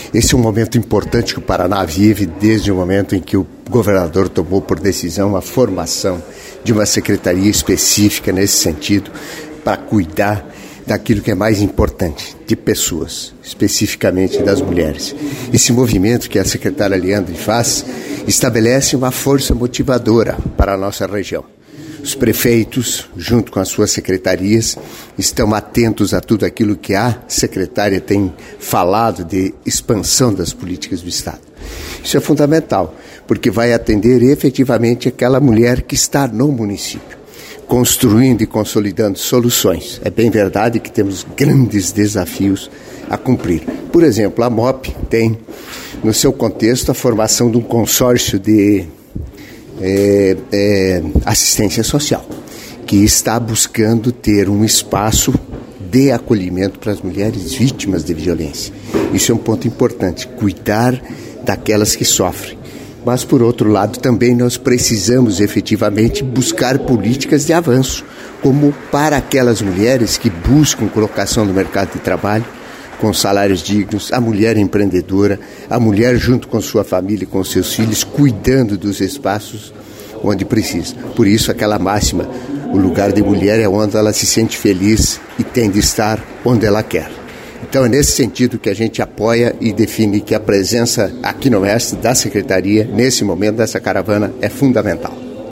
Esse é um momento importante que o Paraná vive desde o momento em que o governador tomou por decisão a formação de uma secretaria específica nesse sentido para cuidar daquilo que é mais importante, de pessoas, especificamente das mulheres. Esse movimento que a secretária Leandre faz estabelece uma força motivadora para a nossa região. Os prefeitos, junto com as suas secretarias, estão atentos a tudo aquilo que a secretária tem falado de expansão das políticas do Estado. Isso é fundamental, porque vai atender efetivamente aquela mulher que está no município, construindo e consolidando soluções. É bem verdade que temos grandes desafios a cumprir. Por exemplo, a MOP tem, no seu contexto, a formação de um consórcio de assistência social, que está buscando ter um espaço de acolhimento para as mulheres vítimas de violência. Isso é um ponto importante, cuidar daquelas que sofrem. Mas, por outro lado, também nós precisamos efetivamente buscar políticas de avanço, como para aquelas mulheres que buscam colocação no mercado de trabalho, com salários dignos, a mulher empreendedora, a mulher junto com sua família e com seus filhos, cuidando dos espaços onde precisa. Por isso, aquela máxima, o lugar de mulher é onde ela se sente feliz e tem de estar onde ela quer. Então, é nesse sentido que a gente apoia e define que a presença aqui no Oeste da Secretaria, nesse momento dessa caravana, é fundamental.